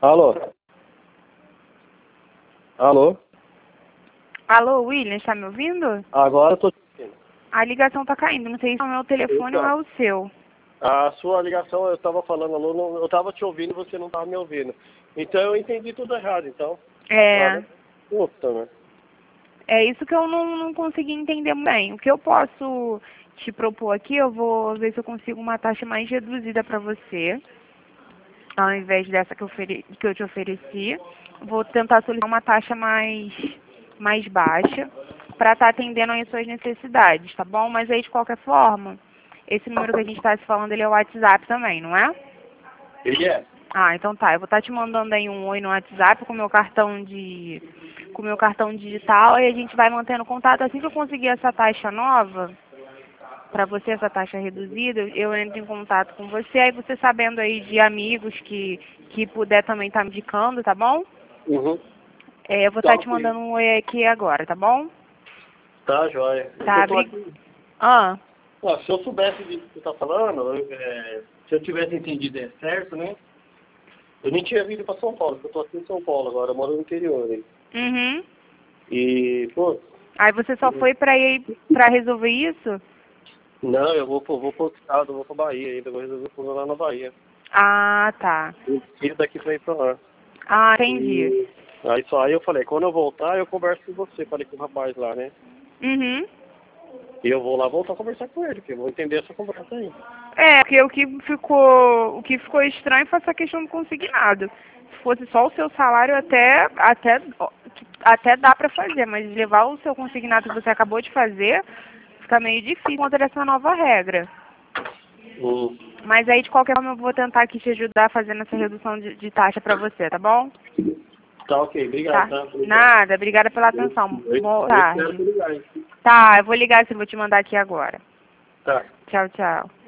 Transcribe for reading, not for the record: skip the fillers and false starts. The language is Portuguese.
Alô? Alô? Alô, William, está me ouvindo? Agora eu tô te ouvindo. A ligação tá caindo, não sei se é o meu telefone ou é o seu. A sua ligação, eu tava falando, alô, eu tava te ouvindo e você não tava me ouvindo. Então eu entendi tudo errado, então. É, Puta, né? é isso que eu não consegui entender bem. O que eu posso te propor aqui, eu vou ver se eu consigo uma taxa mais reduzida para você, ao invés dessa que eu te ofereci. Vou tentar solicitar uma taxa mais baixa para estar atendendo às suas necessidades, tá bom? Mas aí, de qualquer forma, esse número que a gente está se falando, ele é o WhatsApp também, não é? Ele é. Ah, então tá. Eu vou estar te mandando aí um oi no WhatsApp com o meu cartão digital e a gente vai mantendo contato. Assim que eu conseguir essa taxa nova, para você essa taxa reduzida, eu entro em contato com você, aí você sabendo aí de amigos que puder também estar me indicando, tá bom? Uhum. Eu vou estar te mandando um oi aqui agora, tá bom? Tá, joia. Tá, Eu tô aqui. Ah, Ó, se eu soubesse disso que você tá falando, se eu tivesse entendido certo, né? Eu nem tinha vindo pra São Paulo, porque eu tô aqui em São Paulo agora, eu moro no interior aí. uhum. E, pô, Aí você só foi pra resolver isso? não, eu vou pro estado, eu vou pra Bahia ainda, vou resolver o problema lá na Bahia. Ah, tá. Eu tiro daqui pra ir pra lá. Ah, entendi. E aí eu falei, quando eu voltar, eu converso com você, falei com o rapaz lá, né? Uhum. E eu vou lá voltar a conversar com ele, porque eu vou entender essa conversa aí. Porque o que ficou estranho foi essa questão do consignado. Se fosse só o seu salário, até dá para fazer, mas levar o seu consignado que você acabou de fazer, fica meio difícil contra essa nova regra. Hum. Mas aí, de qualquer forma, eu vou tentar aqui te ajudar fazendo essa redução de taxa para você, tá bom? Tá, ok, obrigado, Tá? tá? Obrigado. Nada, obrigada pela atenção. Boa Eu espero tarde. que ligar, hein? Tá, eu vou ligar, sim, vou te mandar aqui agora. Tá. Tchau, tchau.